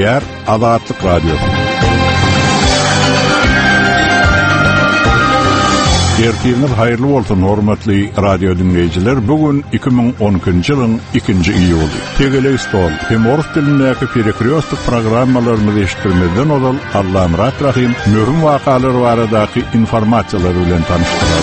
Dünýär Azatlyk Radiosu. Ertiniz hayırlı bolsun hormatly radio dinleyijiler. Bugün 2012-nji ýylyň 2-nji iýuly. Tegele stol hem orus dilindäki perekriostik programmalaryny eşitdirmeden ozal Allahym rahim möhüm wakalar baradaky informasiýalar bilen tanışdyrar.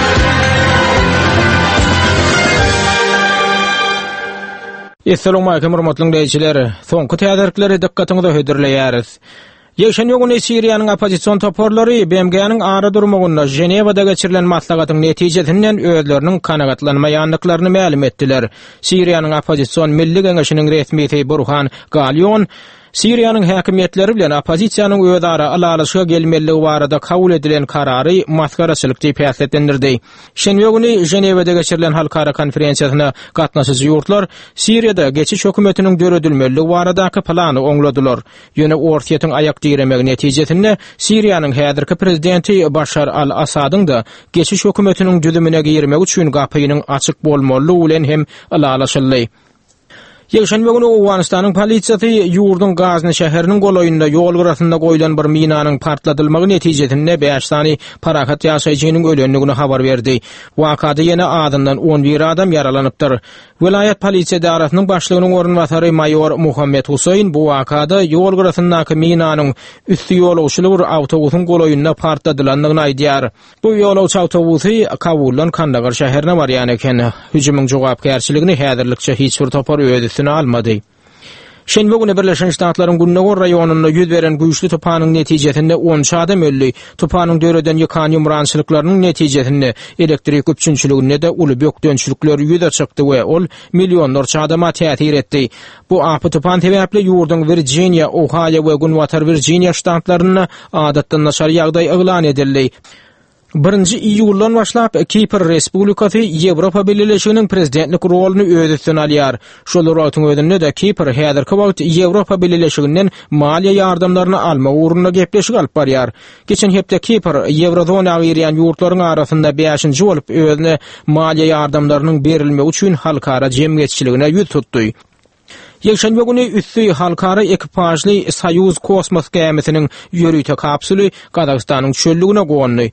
Assalamu alaykum hormatly dinleyijiler. Soňky täderlikleri dikkatiňize höderleýäris. Ýeşen ýöňüne Siriýanyň opozisiýon toporlary BMG-nyň ara durmagyna Jenewada geçirilen maslahatyň netijesinden özleriniň kanagatlanmaýanlyklaryny ma'lum etdiler. Siriýanyň opozisiýon milli geňeşiniň resmi Burhan Galyon Siriýanyň häkimetleri bilen opozisiýanyň özara alalyşyga gelmeligi barada kabul edilen karary maskaraçylyk diýip häsletlendirdi. Şenbe güni Jenewada geçirilen halkara konferensiýasyna gatnaşyjy ýurtlar Siriýada geçiş hökümetiniň döredilmeligi baradaky plany oňladylar. Ýöne ortaýatyň aýak diýremegi netijesinde Siriýanyň häzirki prezidenti Bashar al-Asadyň da geçiş hökümetiniň düzümine girmek üçin gapynyň açyk bolmalygy bilen hem alalyşyldy. Ýeşenbe güni Awganistanyň polisiýasy ýurdun Gazny şäheriniň golaýynda ýol gyrasynda goýulan bir minanyň partladylmagy netijesinde 5 sany parakat ýaşaýjynyň ölenligini habar berdi. Wakada ýene adyndan 11 adam yaralanypdyr. Vilayet polisiýa daratynyň başlygynyň ornwatary mayor Muhammed Husayn bu wakada ýol gyrasyndaky minanyň üstü ýolagçyly bir awtobusyň golaýynda partladylanlygyny aýdýar. Bu ýolagçy awtobusy Kabuldan Kandahar şäherine barýan eken. Hüjümyň jogapkärçiligini häzirlikçe hiç bir topar öýdüsini almady. Şenbe güni Birleşen Ştatlaryň Günnegur raýonunda ýüz beren güýçli topanyň netijesinde 10 adam öldi. Topanyň döreden ýykan ýumrançylyklarynyň netijesinde elektrik üçinçiligine de uly bökdönçlükler ýüze çykdy we ol millionlarça adama täsir etdi. Bu apy topan sebäpli ýurdun Virginia, Ohio we Gunwater Virginia ştatlaryna adatdan naşar ýagdaý eglan edildi. 1-nji iýuldan başlap Kipr Respublikasy Ýewropa Birleşiginiň prezidentlik roluny öz üstüne alýar. Şol rolatyň özünde de Kipr häzirki wagt Ýewropa Birleşiginden maliýe ýardamlaryny alma ugrunda gepleşik alyp barýar. Geçen hepde Kipr Ýewrozonaga girýän ýurtlaryň arasynda 5-nji bolup özüne maliýe ýardamlarynyň berilmegi üçin halkara jemgyýetçiligine ýüz tutdy. Ýeşenbe güni üstü halkara ekipajly Soyuz kosmos gemisiniň ýörüýte kapsuli Kazakstanyň çölligine gondy.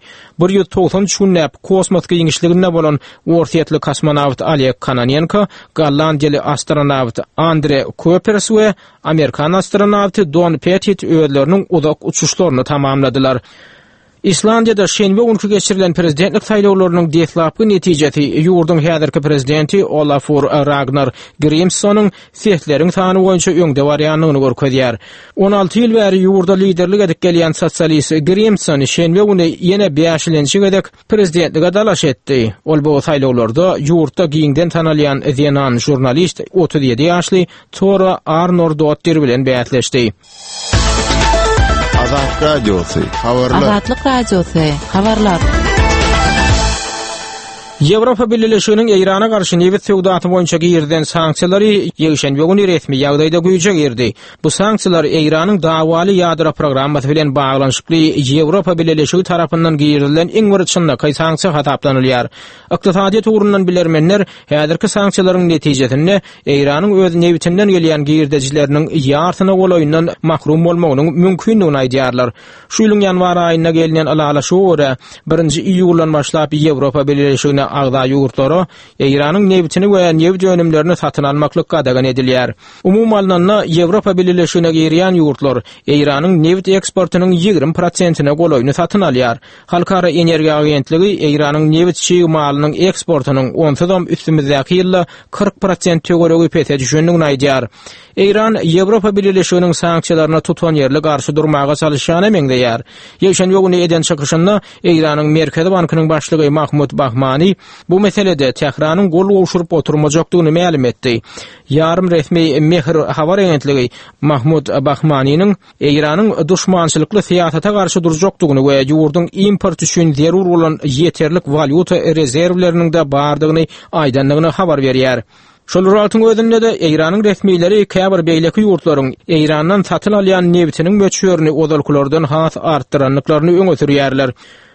193 näp kosmos giňişliginde bolan ortaýatly kosmonawt Oleg Kononenko, Gollandiýaly astronawt Andre Kuipers we Amerikan astronawty Don Pettit özleriniň uzak uçuşlaryny tamamladylar. İslandiýada şenbe günkü geçirilen prezidentlik saýlawlarynyň deslapky netijesi ýurdun häzirki prezidenti Olafur Ragnar Grimssonyň sehleriň sany boýunça öňde barýanlygyny görkezýär. 16 ýyl bäri ýurda liderlik edip gelýän sosialist Grimsson şenbe güni ýene 5-nji gedek prezidentlige dalaş etdi. Ol bu saýlawlarda ýurtda giňden tanalýan Zenan jurnalist 37 ýaşly Tora Arnordottir bilen bäsleşdi. Azatlyk Radiosu, habarlar. Azatlyk Radiosu, habarlar. Ýewropa Birleşiginiň Irana garşy newit söwdaty boýunça girden sanksiýalary ýeşenbe güni resmi ýagdaýda güýje girdi. Bu sanksiýalar Iranyň dawaly ýadra programmasy bilen baglanyşykly Ýewropa Birleşigi tarapyndan girilen iň bir çyndyky sanksiýa hataplanylýar. Iqtisadiýat ugrundan bilermenler häzirki sanksiýalaryň netijesinde Iranyň öz newitinden gelýän girdejileriniň ýartyna golaýyndan mahrum bolmagynyň mümkinligini aýdýarlar. Şu ýylyň ýanwar aýyna gelýän alalaşyga görä 1-nji iýuldan başlap Ýewropa Birleşigine agda ýurtlary Iranyň newitini we newit önümlerini satyn almaklyk gadagan edilýär. Umumyň alnanda Ýewropa Birleşigine girýän ýurtlar Iranyň newit eksportynyň 20%-ne golaýyny satyn alýar. Halkara Energiýa Agentligi Iranyň newit çygymalynyň eksportynyň onsuzam üstümizdäki ýylda 40% töweregi pese düşendigini aýdýar. İran Ýewropa Birleşiginiň sanksiýalaryna tutan ýerli garşy durmaga çalışýany meňdeýär. Ýeşenbe güni eden çykyşynda Iranyň Merkezi Bankynyň başlygy Mahmud Bahmani bu meselede Tehranyň gol gowşurup oturmajakdygyny ma'lum etdi. Yarım resmi Mehr habar agentligi Mahmud Bahmani'nin Iranyň düşmançylykly syýasata garşy durjakdygyny we ýurdun import üçin zerur bolan ýeterlik valyuta rezerwleriniň de bardygyny aýdanlygyny habar berýär. Şol ratyň özünde de Iranyň resmileri käbir beýleki ýurtlaryň Irandan satyn alýan newitiniň möçürini ozalkulardan has artdyranlyklaryny öňe sürýärler.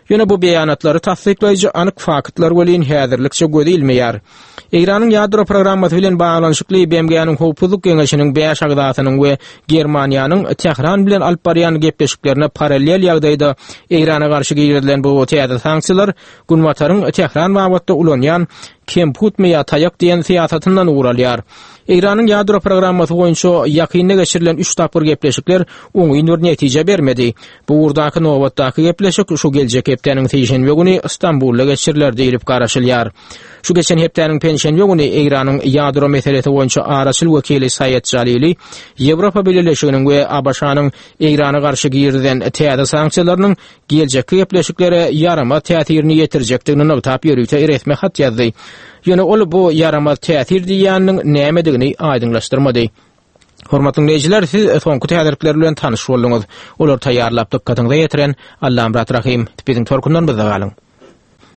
Ýöne bu beýanatlary tasdikleýiji anyk faktlar welin häzirlikçe gödilmeýär. Iranyň ýadro programmasy bilen baglanyşykly BMG-nyň howpsuzlyk geňeşiniň 5 agdasynyň we Germaniýanyň Tehran bilen alyp barýan gepleşiklerine paralel ýagdaýda Irana garşy giýirilen bu täze sanksiýalar Gunwataryň Tehran wagtda ulanýan kemputmeýa taýak diýen siýasatyndan uğralýar. Iranyň ýadro programmasy boýunça ýakynda geçirilen 3 tapyr gepleşikler oňy bir netije bermedi. Bu urdaky nowatdaky gepleşik şu geljek hepdeniň täşenbe güni İstanbulda geçiriler diýilip garaşylýar. Şu geçen hepdeniň penşenbe güni Iranyň ýadro meselesi boýunça araçyl wekili Saýed Jalili Ýewropa Birleşiginiň we ABŞ-nyň Irana garşy giýirilen täze sanksiýalarynyň geljek gepleşiklere ýarama täsirini ýetirjekdigini nokta ýörükde resmi hat ýazdy. Ýöne ol bu ýarama täsir diýýäniň nämedigini aýdynlaşdyrmady. Hormatly dinleýijiler, siz soňky täzirikler bilen tanyş boldyňyz. Olar taýýarlap dykkatyňyza ýetiren Allam Rahim. Biziň torkundan bizde galyň.